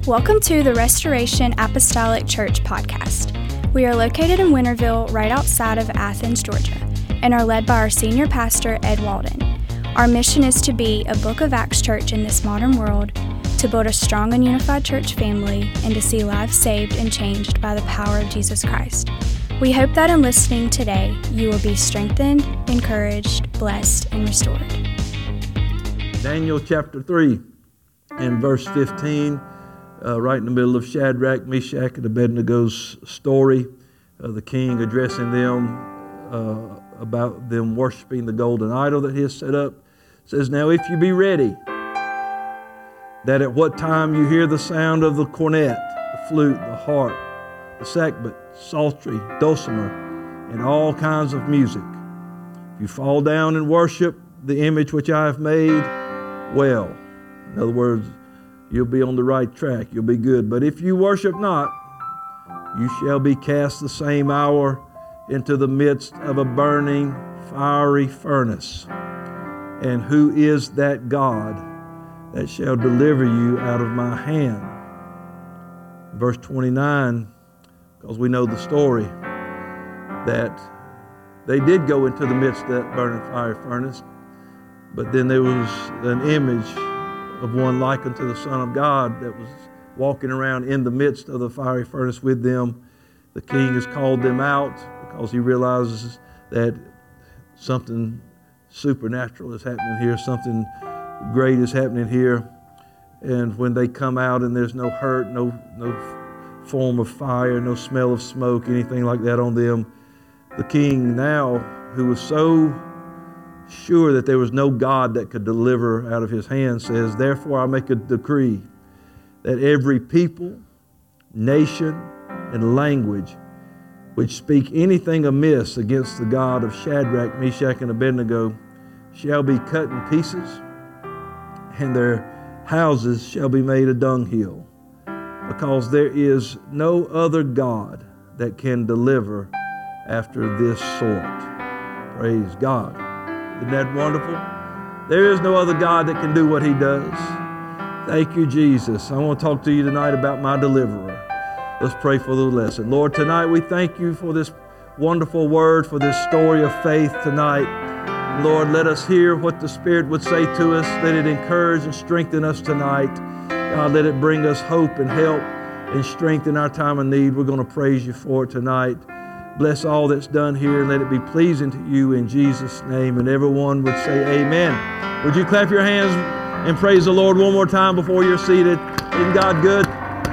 Welcome to the Restoration Apostolic Church podcast. We are located in Winterville, right outside of Athens, Georgia, and are led by our senior pastor, Ed Walden. Our mission is to be a Book of Acts church in this modern world, to build a strong and unified church family, and to see lives saved and changed by the power of Jesus Christ. We hope that in listening today, you will be strengthened, encouraged, blessed, and restored. Daniel chapter 3 and verse 15, right in the middle of Shadrach, Meshach, and Abednego's story, the king addressing them about them worshiping the golden idol that he has set up, says, "Now if you be ready, that at what time you hear the sound of the cornet, the flute, the harp, the sackbut, psaltery, dulcimer, and all kinds of music, if you fall down and worship the image which I have made, well." In other words, you'll be on the right track. You'll be good. "But if you worship not, you shall be cast the same hour into the midst of a burning, fiery furnace. And who is that God that shall deliver you out of my hand?" Verse 29, because we know the story, that they did go into the midst of that burning fiery furnace, but then there was an image of one like unto the Son of God that was walking around in the midst of the fiery furnace with them. The king has called them out because he realizes that something supernatural is happening here, something great is happening here. And when they come out and there's no hurt, no form of fire, no smell of smoke, anything like that on them, the king now, who was so sure that there was no God that could deliver out of his hand, says, "Therefore I make a decree that every people, nation, and language which speak anything amiss against the God of Shadrach, Meshach, and Abednego shall be cut in pieces, and their houses shall be made a dunghill, because there is no other God that can deliver after this sort." Praise God. Isn't that wonderful? There is no other God that can do what he does. Thank you, Jesus. I want to talk to you tonight about my deliverer. Let's pray for the lesson. Lord, tonight we thank you for this wonderful word, for this story of faith tonight. Lord, let us hear what the Spirit would say to us. Let it encourage and strengthen us tonight. God, let it bring us hope and help and strength in our time of need. We're going to praise you for it tonight. Bless all that's done here and let it be pleasing to you in Jesus' name. And everyone would say amen. Would you clap your hands and praise the Lord one more time before you're seated? Isn't God good?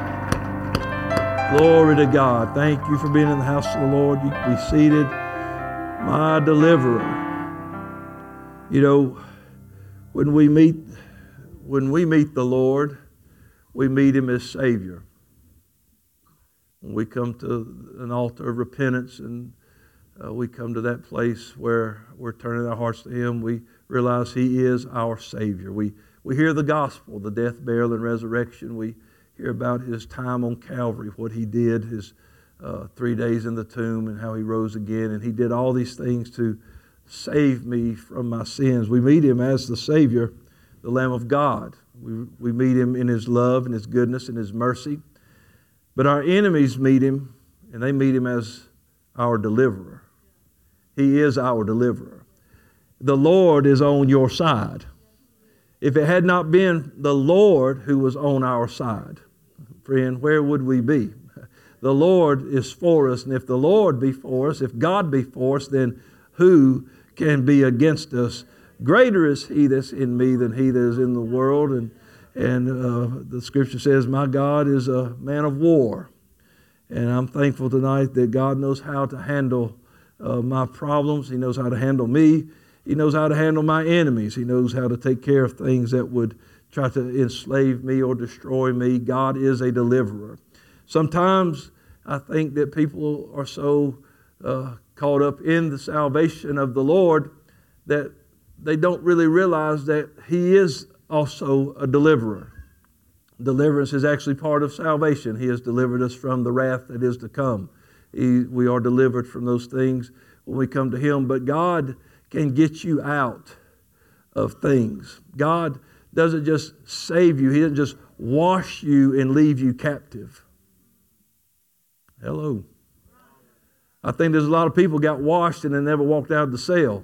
Glory to God. Thank you for being in the house of the Lord. You can be seated. My deliverer. You know, when we meet the Lord, we meet him as Savior. When we come to an altar of repentance and we come to that place where we're turning our hearts to him, we realize he is our Savior. We hear the gospel, the death, burial, and resurrection. We hear about his time on Calvary, what he did, his 3 days in the tomb, and how he rose again. And he did all these things to save me from my sins. We meet him as the Savior, the Lamb of God. We meet him in his love and his goodness and his mercy. But our enemies meet him, and they meet him as our deliverer. He is our deliverer. The Lord is on your side. If it had not been the Lord who was on our side, friend, where would we be? The Lord is for us, and if the Lord be for us, if God be for us, then who can be against us? Greater is he that's in me than he that is in the world. And the scripture says, my God is a man of war. And I'm thankful tonight that God knows how to handle my problems. He knows how to handle me. He knows how to handle my enemies. He knows how to take care of things that would try to enslave me or destroy me. God is a deliverer. Sometimes I think that people are so caught up in the salvation of the Lord that they don't really realize that he is also a deliverer. Deliverance is actually part of salvation. He has delivered us from the wrath that is to come. We are delivered from those things when we come to him. But God can get you out of things. God doesn't just save you. He doesn't just wash you and leave you captive. Hello. I think there's a lot of people got washed and they never walked out of the cell.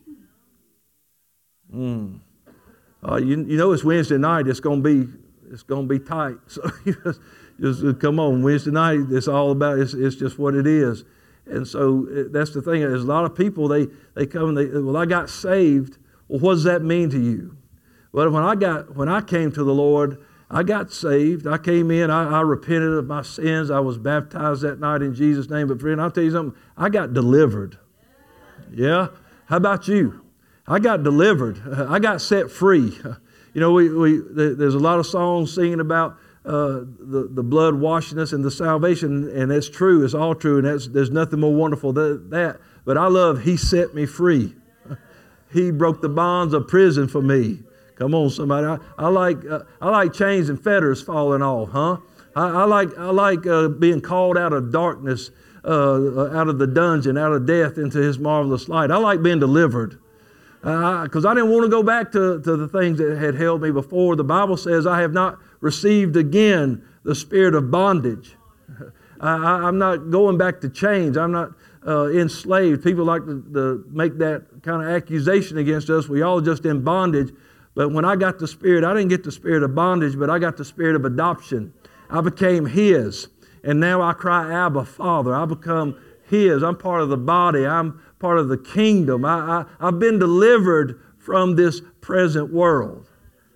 You know it's Wednesday night. It's gonna be tight. So just come on. Wednesday night. It's all about. It's just what it is. And so that's the thing. There's a lot of people. They come and well, I got saved. Well, what does that mean to you? Well, when I came to the Lord, I got saved. I came in. I repented of my sins. I was baptized that night in Jesus' name. But friend, I'll tell you something. I got delivered. Yeah. How about you? I got delivered. I got set free. You know, there's a lot of songs singing about the blood washing us and the salvation, and that's true. It's all true, and there's nothing more wonderful than that. But I love He set me free. He broke the bonds of prison for me. Come on, somebody. I like chains and fetters falling off, huh? I like being called out of darkness, out of the dungeon, out of death into His marvelous light. I like being delivered. Because I didn't want to go back to the things that had held me before. The Bible says, I have not received again the spirit of bondage. I'm not going back to chains. I'm not enslaved. People like to make that kind of accusation against us. We all just in bondage. But when I got the Spirit, I didn't get the spirit of bondage, but I got the spirit of adoption. I became His. And now I cry, Abba, Father. I become His. I'm part of the body. I'm part of the kingdom. I've been delivered from this present world.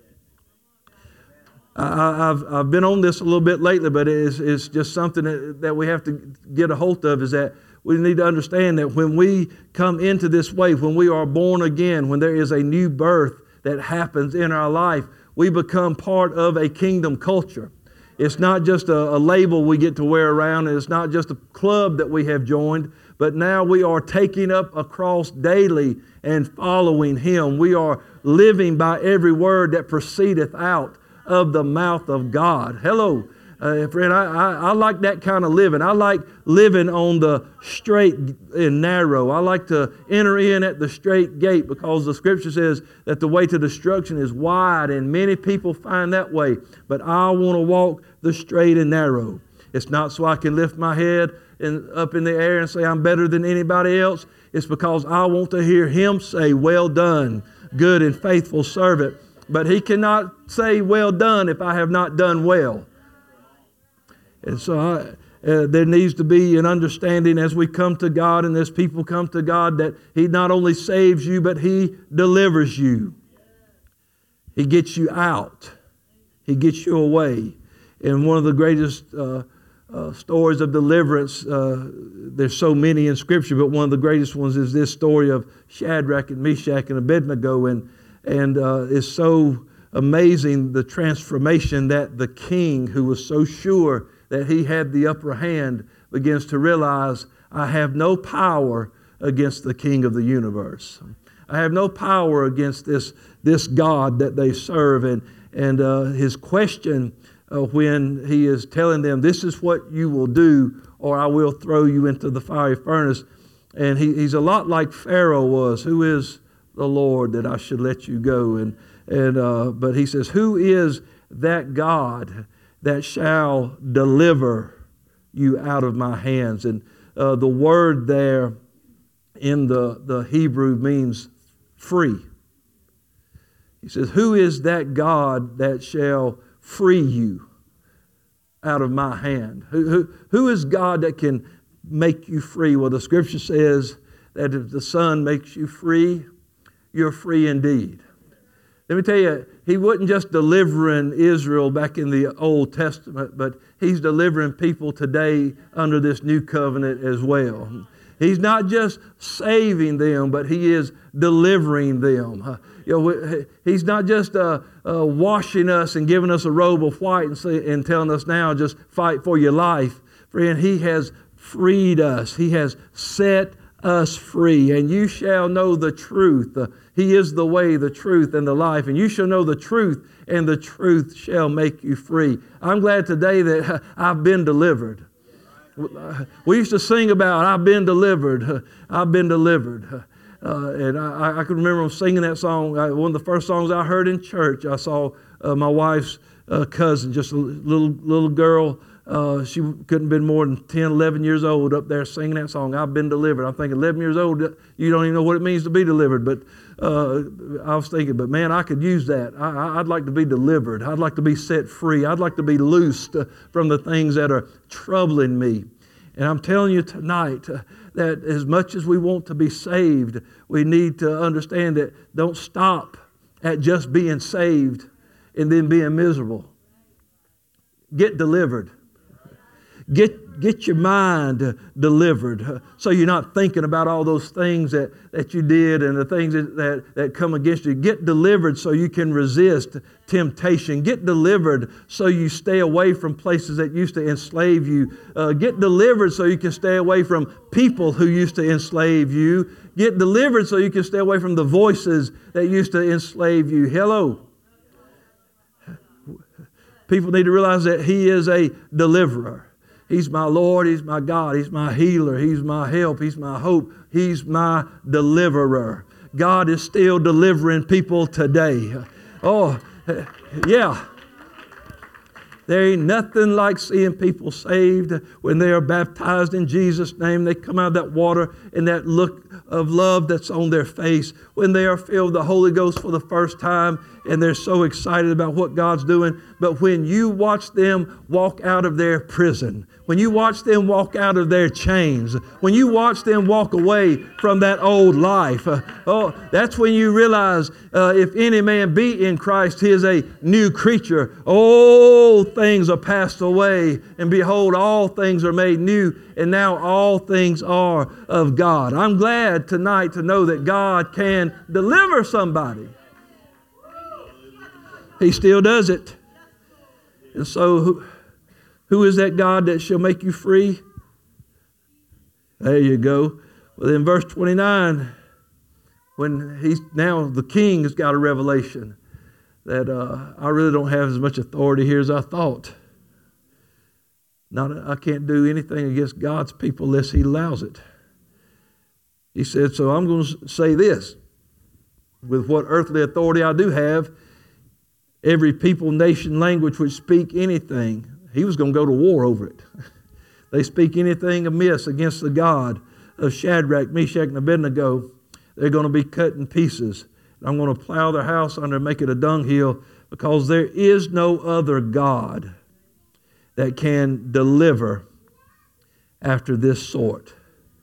I've been on this a little bit lately, but it's just something that we have to get a hold of, is that we need to understand that when we come into this way, when we are born again, when there is a new birth that happens in our life, we become part of a kingdom culture. It's not just a label we get to wear around, and it's not just a club that we have joined, but now we are taking up a cross daily and following Him. We are living by every word that proceedeth out of the mouth of God. Hello, friend, I like that kind of living. I like living on the straight and narrow. I like to enter in at the straight gate, because the Scripture says that the way to destruction is wide and many people find that way. But I want to walk the straight and narrow. It's not so I can lift my head and up in the air and say I'm better than anybody else. It's because I want to hear Him say, well done, good and faithful servant. But He cannot say well done if I have not done well. And so there needs to be an understanding as we come to God and as people come to God, that He not only saves you, but He delivers you. He gets you out. He gets you away. And one of the greatest stories of deliverance, there's so many in Scripture, but one of the greatest ones is this story of Shadrach and Meshach and Abednego. And it's so amazing, the transformation that the king, who was so sure that he had the upper hand, begins to realize, I have no power against the King of the universe. I have no power against this God that they serve. And his question when he is telling them, this is what you will do, or I will throw you into the fiery furnace. And he's a lot like Pharaoh was. Who is the Lord that I should let you go? But he says, who is that God that shall deliver you out of my hands? And the word there in the Hebrew means free. He says, who is that God that shall free you out of my hand? Who is God that can make you free? Well, the Scripture says that if the Son makes you free, you're free indeed. Let me tell you, He wasn't just delivering Israel back in the Old Testament, but He's delivering people today under this new covenant as well. He's not just saving them, but He is delivering them. He's not just washing us and giving us a robe of white and telling us now just fight for your life. Friend, He has freed us. He has set us free. And you shall know the truth. He is the way, the truth, and the life. And you shall know the truth, and the truth shall make you free. I'm glad today that I've been delivered. We used to sing about, I've been delivered. I've been delivered. And I can remember singing that song. One of the first songs I heard in church, I saw my wife's cousin, just a little girl. She couldn't have been more than 10, 11 years old up there singing that song, I've been delivered. I'm thinking, 11 years old, you don't even know what it means to be delivered. But I was thinking, but man, I could use that. I'd like to be delivered. I'd like to be set free. I'd like to be loosed from the things that are troubling me. And I'm telling you tonight that as much as we want to be saved, we need to understand that don't stop at just being saved and then being miserable. Get delivered. Get your mind delivered so you're not thinking about all those things that you did and the things that come against you. Get delivered so you can resist temptation. Get delivered so you stay away from places that used to enslave you. Get delivered so you can stay away from people who used to enslave you. Get delivered so you can stay away from the voices that used to enslave you. Hello. People need to realize that He is a deliverer. He's my Lord, He's my God, He's my healer, He's my help, He's my hope, He's my deliverer. God is still delivering people today. Oh, yeah. There ain't nothing like seeing people saved when they are baptized in Jesus' name. They come out of that water and that look of love that's on their face. When they are filled with the Holy Ghost for the first time and they're so excited about what God's doing. But when you watch them walk out of their prison, when you watch them walk out of their chains, when you watch them walk away from that old life, that's when you realize if any man be in Christ, he is a new creature. Old things are passed away, and behold, all things are made new, and now all things are of God. I'm glad tonight to know that God can deliver somebody. He still does it. And so who is that God that shall make you free? There you go. Well, in verse 29, when now the king has got a revelation that I really don't have as much authority here as I thought. I can't do anything against God's people unless He allows it. He said, so I'm going to say this. With what earthly authority I do have, every people, nation, language which speak anything, he was going to go to war over it. They speak anything amiss against the God of Shadrach, Meshach, and Abednego, they're going to be cut in pieces. I'm going to plow their house under and make it a dunghill, because there is no other God that can deliver after this sort.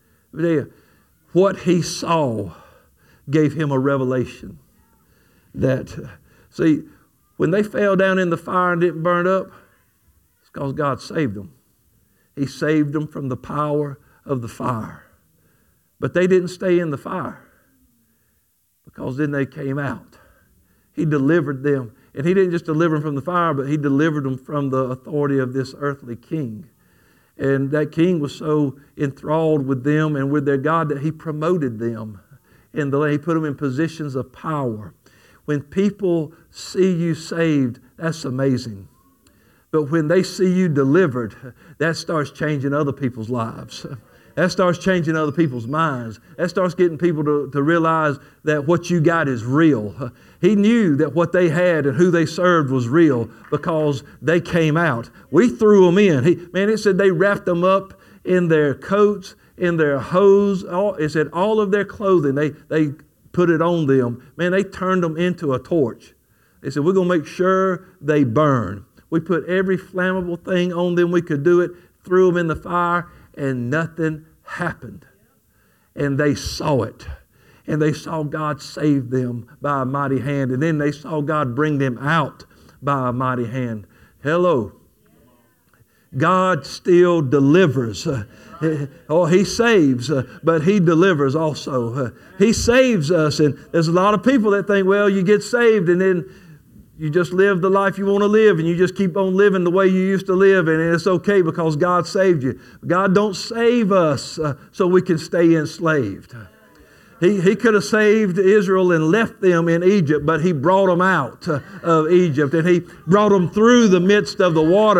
What he saw gave him a revelation that, see, when they fell down in the fire and didn't burn up, it's because God saved them. He saved them from the power of the fire. But they didn't stay in the fire, because then they came out. He delivered them. And He didn't just deliver them from the fire, but He delivered them from the authority of this earthly king. And that king was so enthralled with them and with their God that he promoted them. And he put them in positions of power. When people see you saved, that's amazing. But when they see you delivered, that starts changing other people's lives. That starts changing other people's minds. That starts getting people to realize that what you got is real. He knew that what they had and who they served was real because they came out. We threw them in. It said they wrapped them up in their coats, in their hose. It said all of their clothing, they put it on them. Man, they turned them into a torch. They said, we're going to make sure they burn. We put every flammable thing on them we could do it, threw them in the fire, and nothing happened. And they saw it. And they saw God save them by a mighty hand. And then they saw God bring them out by a mighty hand. Hello. God still delivers. He saves, but He delivers also. He saves us. And there's a lot of people that think, well, you get saved and then you just live the life you want to live, and you just keep on living the way you used to live, and it's okay because God saved you. God don't save us so we can stay enslaved. He could have saved Israel and left them in Egypt, but He brought them out of Egypt, and He brought them through the midst of the water,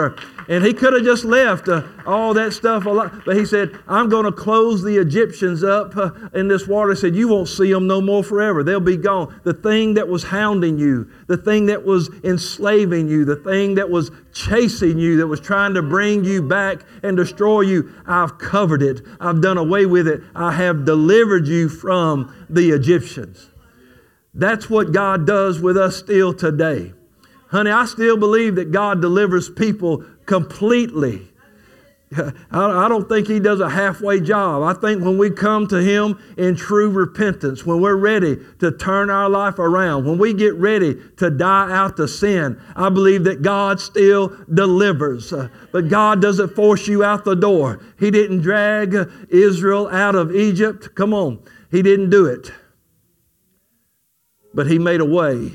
And he could have just left all that stuff. But he said, I'm going to close the Egyptians up in this water. He said, you won't see them no more forever. They'll be gone. The thing that was hounding you, the thing that was enslaving you, the thing that was chasing you, that was trying to bring you back and destroy you, I've covered it. I've done away with it. I have delivered you from the Egyptians. That's what God does with us still today. Honey, I still believe that God delivers people completely. I don't think He does a halfway job. I think when we come to Him in true repentance, when we're ready to turn our life around, when we get ready to die out to sin, I believe that God still delivers. But God doesn't force you out the door. He didn't drag Israel out of Egypt. Come on. He didn't do it. But He made a way.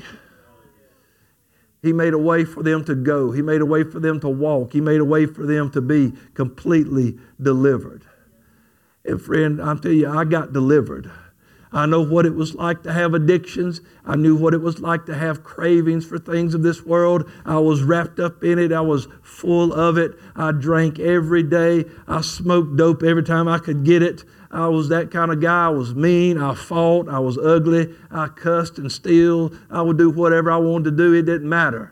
He made a way for them to go. He made a way for them to walk. He made a way for them to be completely delivered. And friend, I'm telling you, I got delivered. I know what it was like to have addictions. I knew what it was like to have cravings for things of this world. I was wrapped up in it. I was full of it. I drank every day. I smoked dope every time I could get it. I was that kind of guy. I was mean. I fought. I was ugly. I cussed and steal. I would do whatever I wanted to do. It didn't matter.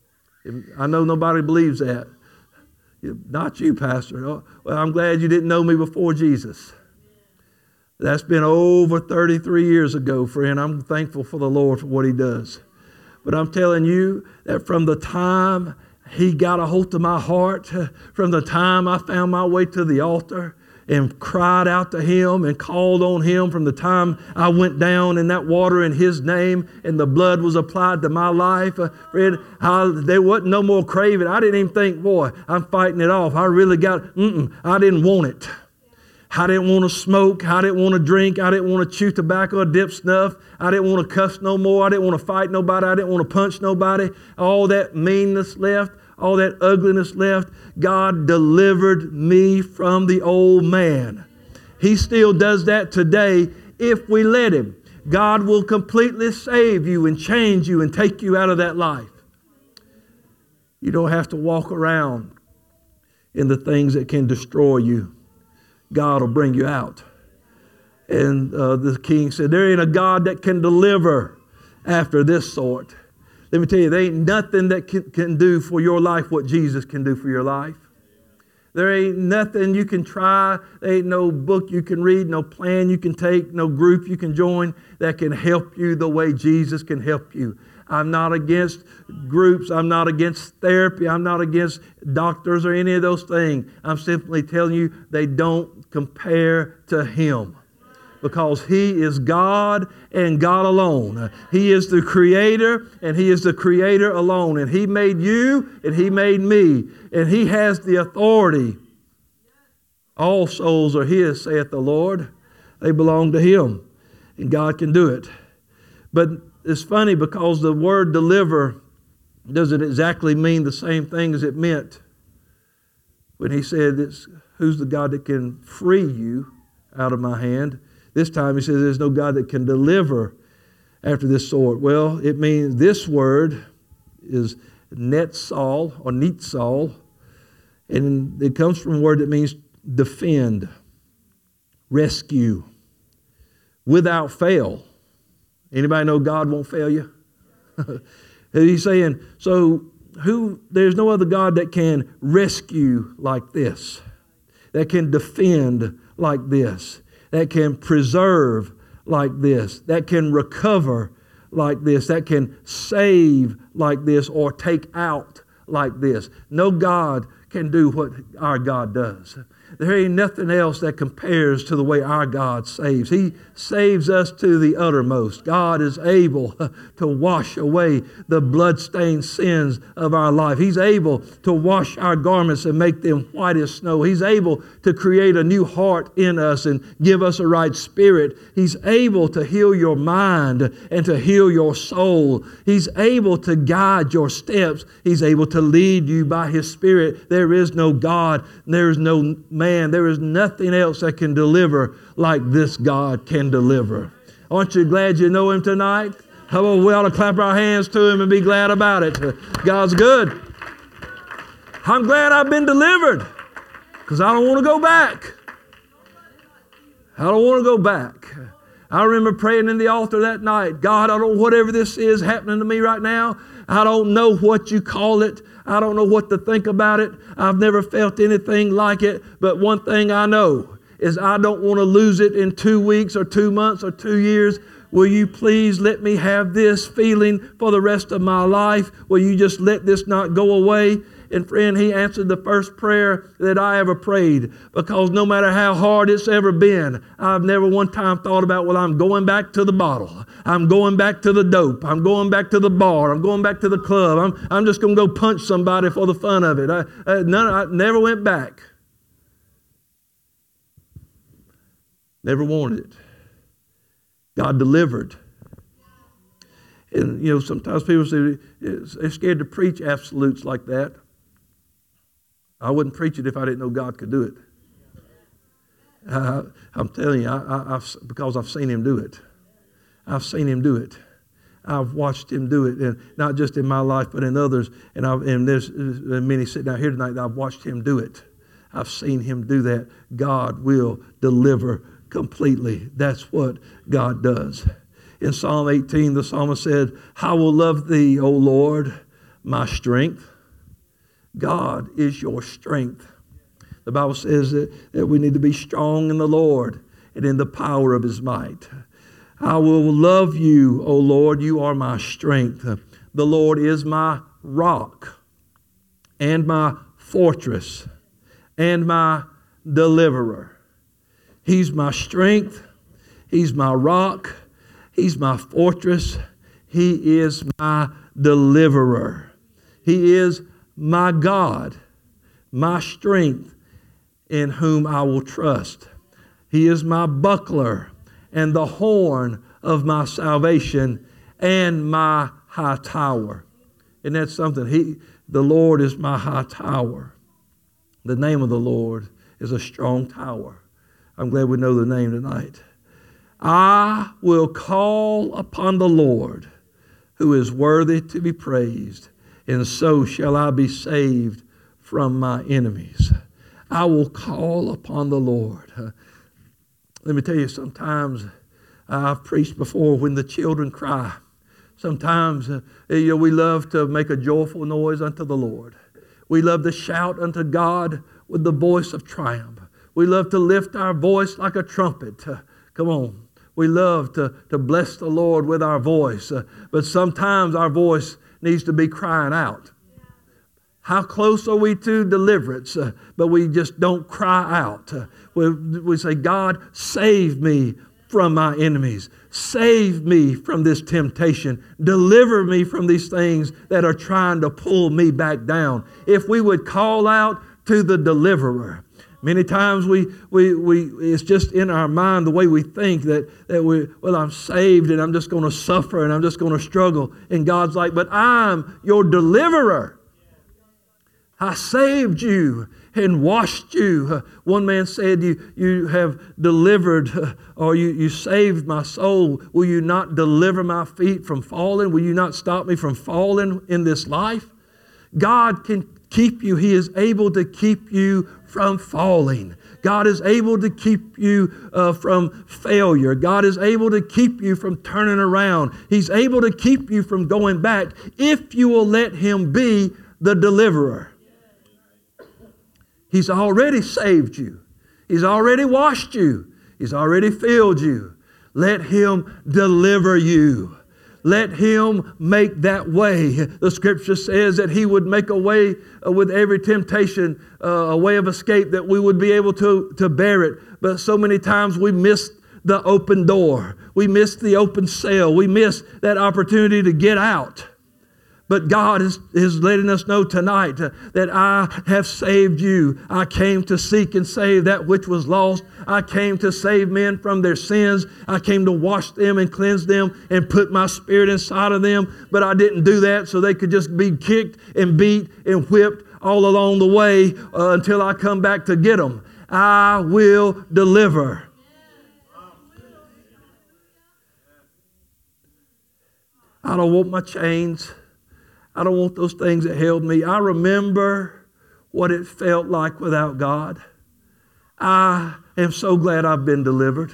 I know nobody believes that. Not you, Pastor. Oh, well, I'm glad you didn't know me before Jesus. That's been over 33 years ago, friend. I'm thankful for the Lord for what He does. But I'm telling you that from the time He got a hold of my heart, from the time I found my way to the altar and cried out to Him and called on Him, from the time I went down in that water in His name and the blood was applied to my life, friend, there wasn't no more craving. I didn't even think, boy, I'm fighting it off. I really got, I didn't want it. I didn't want to smoke. I didn't want to drink. I didn't want to chew tobacco or dip snuff. I didn't want to cuss no more. I didn't want to fight nobody. I didn't want to punch nobody. All that meanness left. All that ugliness left. God delivered me from the old man. He still does that today if we let Him. God will completely save you and change you and take you out of that life. You don't have to walk around in the things that can destroy you. God will bring you out. And the king said, there ain't a God that can deliver after this sort. Let me tell you, there ain't nothing that can do for your life what Jesus can do for your life. There ain't nothing you can try. There ain't no book you can read, no plan you can take, no group you can join that can help you the way Jesus can help you. I'm not against groups. I'm not against therapy. I'm not against doctors or any of those things. I'm simply telling you they don't compare to Him. Because He is God and God alone. He is the Creator and He is the Creator alone. And He made you and He made me. And He has the authority. All souls are His, saith the Lord. They belong to Him. And God can do it. But it's funny because the word deliver doesn't exactly mean the same thing as it meant when He said, who's the God that can free you out of my hand? This time He says there's no God that can deliver after this sort. Well, it means this word is netzal or nitzal, and it comes from a word that means defend, rescue, without fail. Anybody know God won't fail you? He's saying, so there's no other God that can rescue like this, that can defend like this, that can preserve like this, that can recover like this, that can save like this, or take out like this. No God can do what our God does. There ain't nothing else that compares to the way our God saves. He saves us to the uttermost. God is able to wash away the bloodstained sins of our life. He's able to wash our garments and make them white as snow. He's able to create a new heart in us and give us a right spirit. He's able to heal your mind and to heal your soul. He's able to guide your steps. He's able to lead you by His Spirit. There is no God. There is no man. There is nothing else that can deliver like this God can deliver. Aren't you glad you know Him tonight? How about we ought to clap our hands to Him and be glad about it? God's good. I'm glad I've been delivered because I don't want to go back. I don't want to go back. I remember praying in the altar that night, God, I don't know whatever this is happening to me right now. I don't know what you call it. I don't know what to think about it. I've never felt anything like it. But one thing I know is I don't want to lose it in 2 weeks or 2 months or 2 years. Will you please let me have this feeling for the rest of my life? Will you just let this not go away? And friend, he answered the first prayer that I ever prayed, because no matter how hard it's ever been, I've never one time thought about, well, I'm going back to the bottle. I'm going back to the dope. I'm going back to the bar. I'm going back to the club. I'm just going to go punch somebody for the fun of it. I never went back. Never wanted it. God delivered. And, sometimes people say they're scared to preach absolutes like that. I wouldn't preach it if I didn't know God could do it. I'm telling you, because I've seen Him do it. I've seen Him do it. I've watched Him do it, and not just in my life, but in others. And there's many sitting out here tonight that I've watched Him do it. I've seen Him do that. God will deliver completely. That's what God does. In Psalm 18, the psalmist said, I will love Thee, O Lord, my strength. God is your strength. The Bible says that we need to be strong in the Lord and in the power of His might. I will love You, O Lord. You are my strength. The Lord is my rock and my fortress and my deliverer. He's my strength. He's my rock. He's my fortress. He is my deliverer. He is my God, my strength, in whom I will trust. He is my buckler and the horn of my salvation and my high tower. Isn't that something? The Lord is my high tower. The name of the Lord is a strong tower. I'm glad we know the name tonight. I will call upon the Lord, who is worthy to be praised, and so shall I be saved from my enemies. I will call upon the Lord. Let me tell you, sometimes I've preached before when the children cry. Sometimes we love to make a joyful noise unto the Lord. We love to shout unto God with the voice of triumph. We love to lift our voice like a trumpet. Come on. We love to bless the Lord with our voice. But sometimes our voice needs to be crying out. How close are we to deliverance? But we just don't cry out. We say, God, save me from my enemies. Save me from this temptation. Deliver me from these things that are trying to pull me back down. If we would call out to the deliverer. Many times we it's just in our mind the way we think that I'm saved and I'm just going to suffer and I'm just going to struggle. And God's like, but I'm your deliverer. I saved you and washed you. One man said, you have delivered or you saved my soul. Will you not deliver my feet from falling? Will you not stop me from falling in this life? God can keep you. He is able to keep you from falling. God is able to keep you from failure. God is able to keep you from turning around. He's able to keep you from going back if you will let Him be the deliverer. He's already saved you. He's already washed you. He's already filled you. Let Him deliver you. Let Him make that way. The Scripture says that He would make a way with every temptation, a way of escape that we would be able to bear it. But so many times we miss the open door. We miss the open cell. We miss that opportunity to get out. But God is letting us know tonight that I have saved you. I came to seek and save that which was lost. I came to save men from their sins. I came to wash them and cleanse them and put my Spirit inside of them. But I didn't do that so they could just be kicked and beat and whipped all along the way until I come back to get them. I will deliver. I don't want my chains. I don't want those things that held me. I remember what it felt like without God. I am so glad I've been delivered.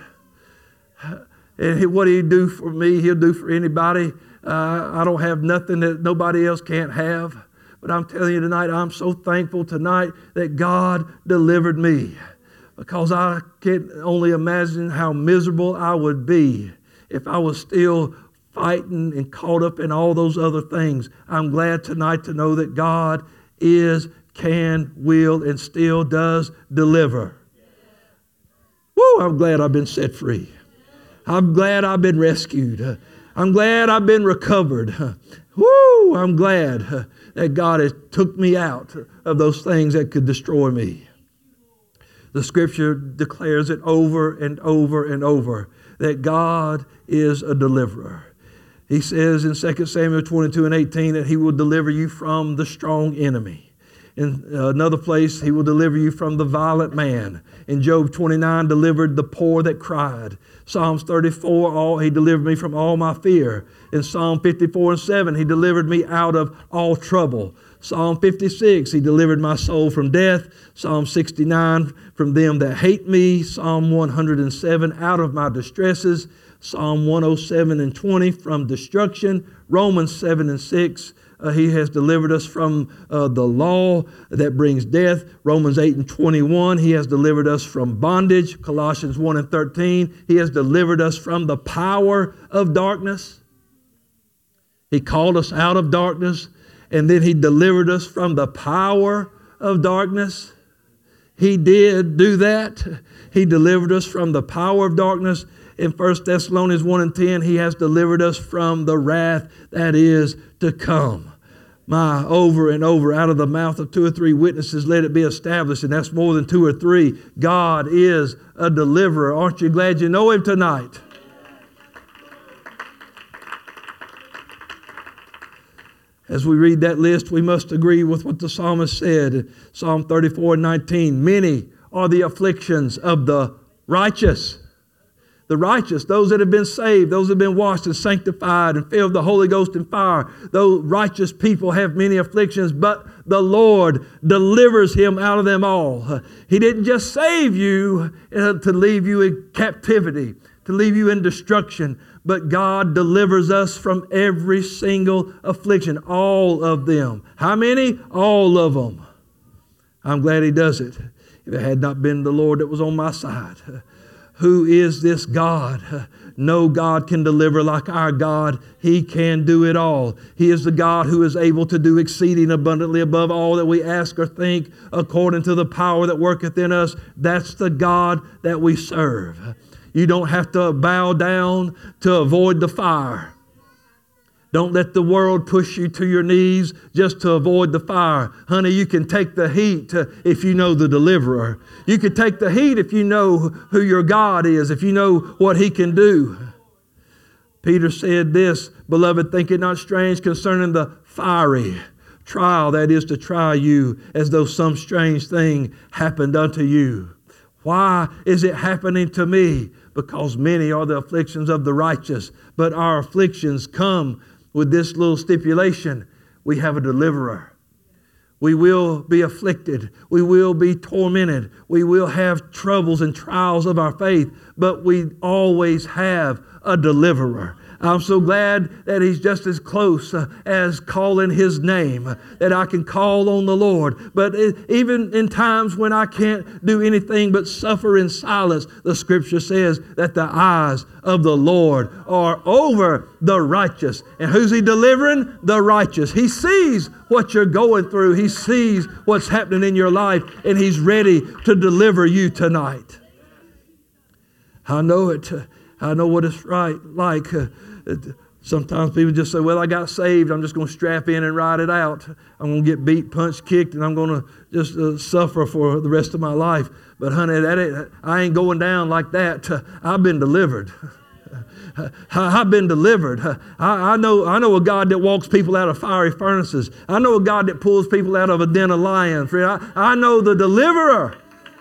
And what He'll do for me, He'll do for anybody. I don't have nothing that nobody else can't have. But I'm telling you tonight, I'm so thankful tonight that God delivered me. Because I can only imagine how miserable I would be if I was still fighting and caught up in all those other things. I'm glad tonight to know that God is, can, will, and still does deliver. Woo, I'm glad I've been set free. I'm glad I've been rescued. I'm glad I've been recovered. Woo, I'm glad that God has took me out of those things that could destroy me. The Scripture declares it over and over and over that God is a deliverer. He says in 2 Samuel 22:18 that He will deliver you from the strong enemy. In another place, He will deliver you from the violent man. In Job 29, delivered the poor that cried. Psalms 34, He delivered me from all my fear. In Psalm 54:7, He delivered me out of all trouble. Psalm 56, He delivered my soul from death. Psalm 69, from them that hate me. Psalm 107, out of my distresses. Psalm 107:20, from destruction. Romans 7:6, He has delivered us from the law that brings death. Romans 8:21, He has delivered us from bondage. Colossians 1:13, He has delivered us from the power of darkness. He called us out of darkness, and then He delivered us from the power of darkness. He did do that. He delivered us from the power of darkness. In 1 Thessalonians 1:10, He has delivered us from the wrath that is to come. My, over and over, out of the mouth of 2 or 3 witnesses, let it be established. And that's more than 2 or 3. God is a deliverer. Aren't you glad you know Him tonight? As we read that list, we must agree with what the psalmist said. Psalm 34:19, many are the afflictions of the righteous. The righteous, those that have been saved, those that have been washed and sanctified and filled with the Holy Ghost and fire. Those righteous people have many afflictions, but the Lord delivers him out of them all. He didn't just save you to leave you in captivity, to leave you in destruction, but God delivers us from every single affliction, all of them. How many? All of them. I'm glad He does it. If it had not been the Lord that was on my side. Who is this God? No God can deliver like our God. He can do it all. He is the God who is able to do exceeding abundantly above all that we ask or think, according to the power that worketh in us. That's the God that we serve. You don't have to bow down to avoid the fire. Don't let the world push you to your knees just to avoid the fire. Honey, you can take the heat if you know the deliverer. You can take the heat if you know who your God is, if you know what He can do. Peter said this, beloved, think it not strange concerning the fiery trial that is to try you, as though some strange thing happened unto you. Why is it happening to me? Because many are the afflictions of the righteous, but our afflictions come with this little stipulation: we have a deliverer. We will be afflicted. We will be tormented. We will have troubles and trials of our faith, but we always have a deliverer. I'm so glad that He's just as close as calling His name, that I can call on the Lord. But even in times when I can't do anything but suffer in silence, the Scripture says that the eyes of the Lord are over the righteous. And who's He delivering? The righteous. He sees what you're going through. He sees what's happening in your life, and He's ready to deliver you tonight. I know it. I know what it's like. Sometimes people just say, well, I got saved. I'm just going to strap in and ride it out. I'm going to get beat, punched, kicked, and I'm going to just suffer for the rest of my life. But honey, I ain't going down like that. I've been delivered. I've been delivered. I know a God that walks people out of fiery furnaces. I know a God that pulls people out of a den of lions. I know the deliverer.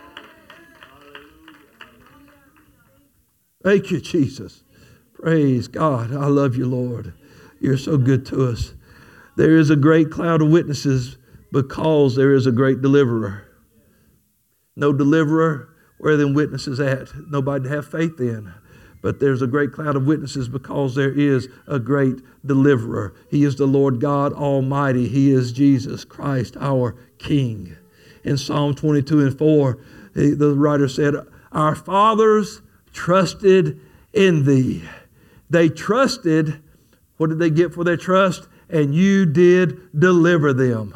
Thank you, Jesus. Praise God. I love you, Lord. You're so good to us. There is a great cloud of witnesses because there is a great deliverer. No deliverer, where then witnesses at? Nobody to have faith in. But there's a great cloud of witnesses because there is a great deliverer. He is the Lord God Almighty. He is Jesus Christ, our King. In Psalm 22:4, the writer said, our fathers trusted in thee. They trusted. What did they get for their trust? And you did deliver them.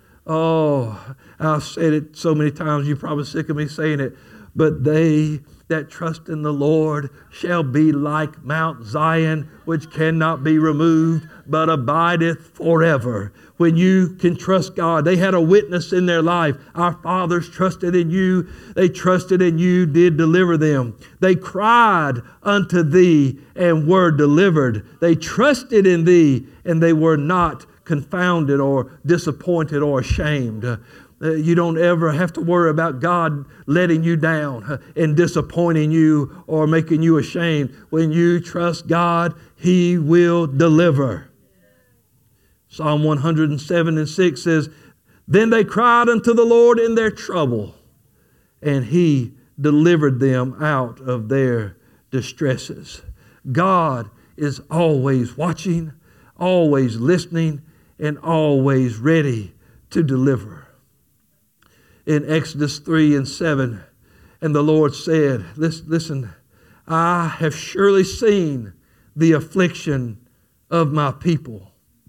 Oh, I've said it so many times, you're probably sick of me saying it. But they that trust in the Lord shall be like Mount Zion, which cannot be removed, but abideth forever. When you can trust God, they had a witness in their life. Our fathers trusted in you. They trusted in you, did deliver them. They cried unto thee and were delivered. They trusted in thee and they were not confounded or disappointed or ashamed. You don't ever have to worry about God letting you down and disappointing you or making you ashamed. When you trust God, He will deliver. Psalm 107:6 says, then they cried unto the Lord in their trouble, and He delivered them out of their distresses. God is always watching, always listening, and always ready to deliver. In Exodus 3:7, and the Lord said, listen, I have surely seen the affliction of my people.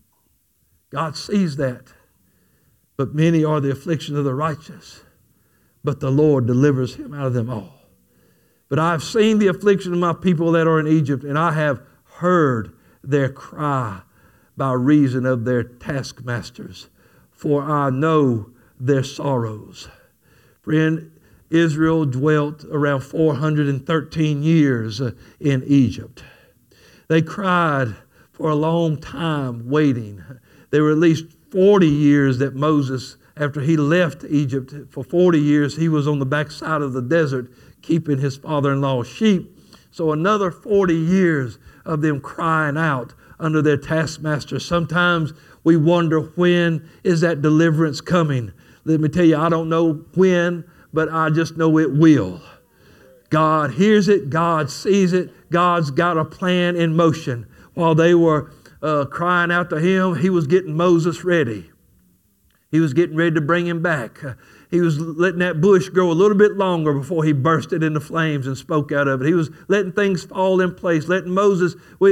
God sees that. But many are the affliction of the righteous, but the Lord delivers him out of them all. But I have seen the affliction of my people that are in Egypt, and I have heard their cry by reason of their taskmasters, for I know their sorrows. Friend, Israel dwelt around 413 years in Egypt. They cried for a long time waiting. There were at least 40 years that Moses, after he left Egypt, for 40 years he was on the backside of the desert keeping his father-in-law's sheep. So another 40 years of them crying out under their taskmaster. Sometimes we wonder, when is that deliverance coming? Let me tell you, I don't know when, but I just know it will. God hears it. God sees it. God's got a plan in motion. While they were crying out to Him, He was getting Moses ready. He was getting ready to bring him back. He was letting that bush grow a little bit longer before He bursted into flames and spoke out of it. He was letting things fall in place, letting Moses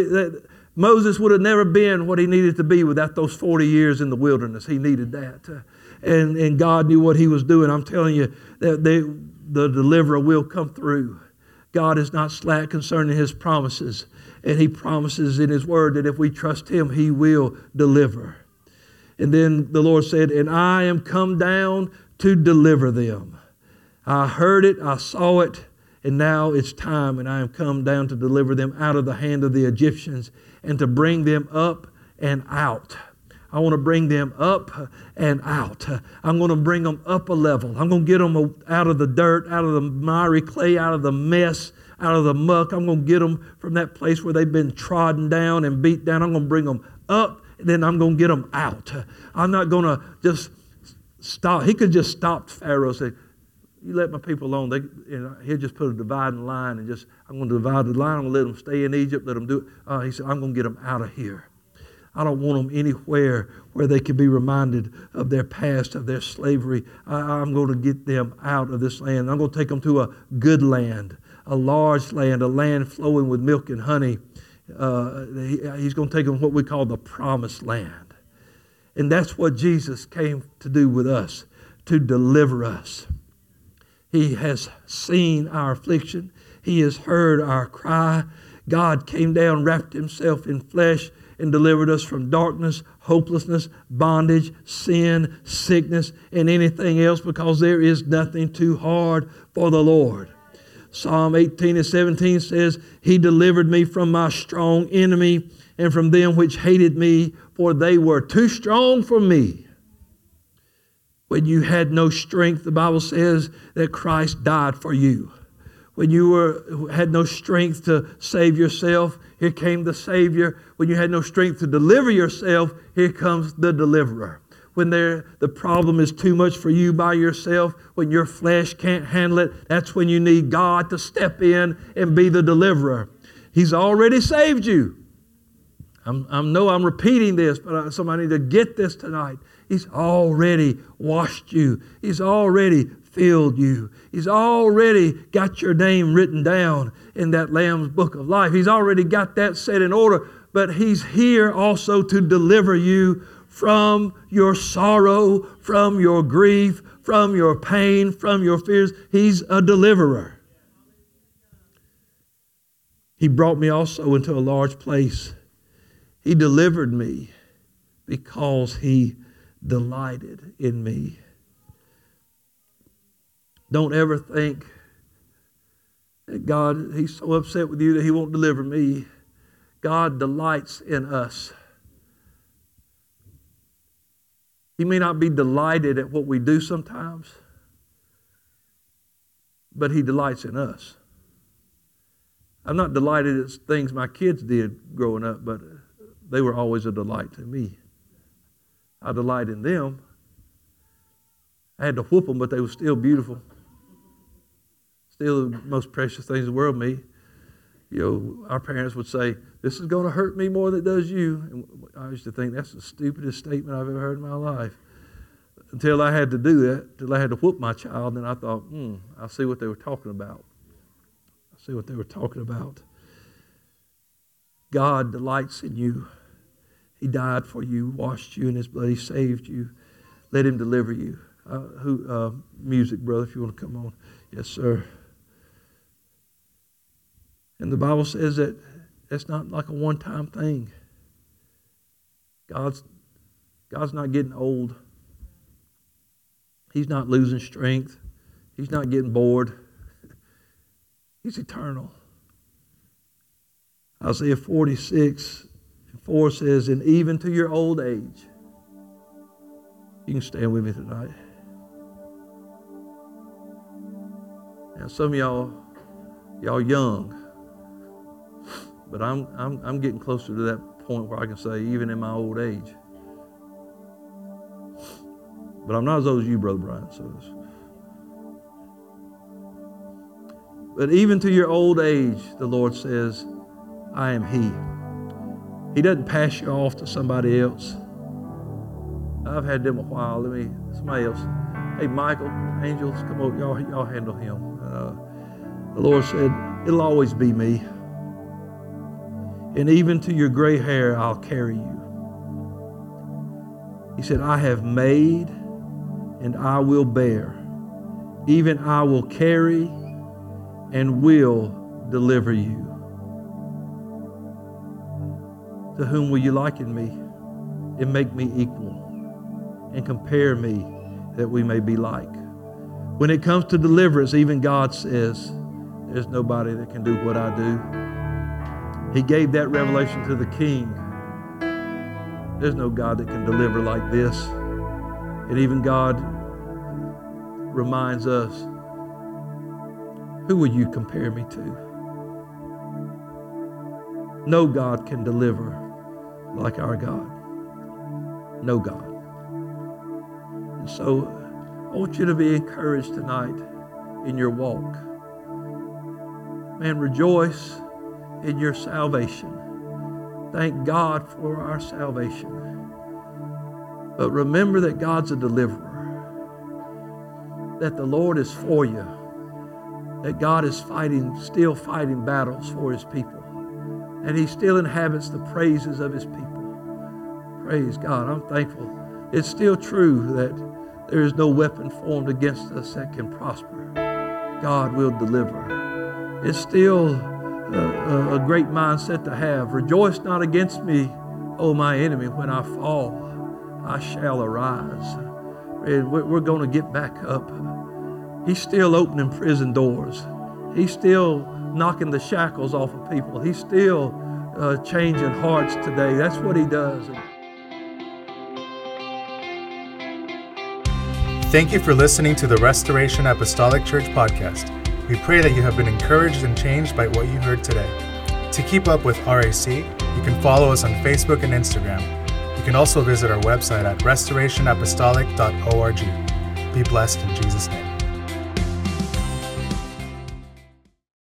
would have never been what he needed to be without those 40 years in the wilderness. He needed that. And God knew what He was doing. I'm telling you, that the deliverer will come through. God is not slack concerning His promises. And He promises in His word that if we trust Him, He will deliver. And then the Lord said, and I am come down to deliver them. I heard it, I saw it, and now it's time, and I am come down to deliver them out of the hand of the Egyptians and to bring them up and out. I want to bring them up and out. I'm going to bring them up a level. I'm going to get them out of the dirt, out of the miry clay, out of the mess, out of the muck. I'm going to get them from that place where they've been trodden down and beat down. I'm going to bring them up, and then I'm going to get them out. I'm not going to just stop. He could just stop Pharaoh and say, you let my people alone. He'll just put a dividing line and I'm going to divide the line. I'm going to let them stay in Egypt, let them do it. He said, I'm going to get them out of here. I don't want them anywhere where they can be reminded of their past, of their slavery. I'm going to get them out of this land. I'm going to take them to a good land, a large land, a land flowing with milk and honey. He's going to take them to what we call the promised land. And that's what Jesus came to do with us, to deliver us. He has seen our affliction. He has heard our cry. God came down, wrapped Himself in flesh, and delivered us from darkness, hopelessness, bondage, sin, sickness, and anything else, because there is nothing too hard for the Lord. Psalm 18:17 says, He delivered me from my strong enemy and from them which hated me, for they were too strong for me. When you had no strength, the Bible says that Christ died for you. When you had no strength to save yourself, here came the Savior. When you had no strength to deliver yourself, here comes the deliverer. when the problem is too much for you by yourself, when your flesh can't handle it, that's when you need God to step in and be the deliverer. He's already saved you. I'm repeating this, but somebody need to get this tonight. He's already washed you. He's already filled you. He's already got your name written down in that Lamb's Book of Life. He's already got that set in order, but He's here also to deliver you from your sorrow, from your grief, from your pain, from your fears. He's a deliverer. He brought me also into a large place. He delivered me because He delighted in me. Don't ever think that God, He's so upset with you that He won't deliver me. God delights in us. He may not be delighted at what we do sometimes, but He delights in us. I'm not delighted at things my kids did growing up, but they were always a delight to me. I delight in them. I had to whoop them, but they were still beautiful. Still the most precious things in the world to me. You know, our parents would say, this is going to hurt me more than it does you. And I used to think that's the stupidest statement I've ever heard in my life. Until I had to do that, until I had to whoop my child, and I thought, I'll see what they were talking about. I'll see what they were talking about. God delights in you. He died for you, washed you in His blood. He saved you. Let Him deliver you. Music, brother, if you want to come on. Yes, sir. And the Bible says that it's not like a one-time thing. God's not getting old. He's not losing strength. He's not getting bored. He's eternal. Isaiah 46:4 says, and even to your old age. You can stand with me tonight. Now some of y'all young, but I'm getting closer to that point where I can say, even in my old age. But I'm not as old as you, Brother Brian. But even to your old age, the Lord says, I am He. He doesn't pass you off to somebody else. I've had them a while. Somebody else. Hey, Michael, Angels, come on, y'all handle him. The Lord said, it'll always be me. And even to your gray hair, I'll carry you. He said, I have made and I will bear. Even I will carry and will deliver you. To whom will you liken me and make me equal and compare me that we may be like? When it comes to deliverance, even God says, there's nobody that can do what I do. He gave that revelation to the king. There's no God that can deliver like this. And even God reminds us, who will you compare me to? No God can deliver like our God. No God. And so I want you to be encouraged tonight in your walk. Man, rejoice in your salvation. Thank God for our salvation. But remember that God's a deliverer. That the Lord is for you. That God is still fighting battles for His people. And He still inhabits the praises of His people. Praise God. I'm thankful. It's still true that there is no weapon formed against us that can prosper. God will deliver. It's still a great mindset to have. Rejoice not against me, O my enemy. When I fall, I shall arise. And we're going to get back up. He's still opening prison doors. He's still knocking the shackles off of people. He's still changing hearts today. That's what He does. Thank you for listening to the Restoration Apostolic Church podcast. We pray that you have been encouraged and changed by what you heard today. To keep up with RAC, you can follow us on Facebook and Instagram. You You can also visit our website at restorationapostolic.org. Be blessed in Jesus' name.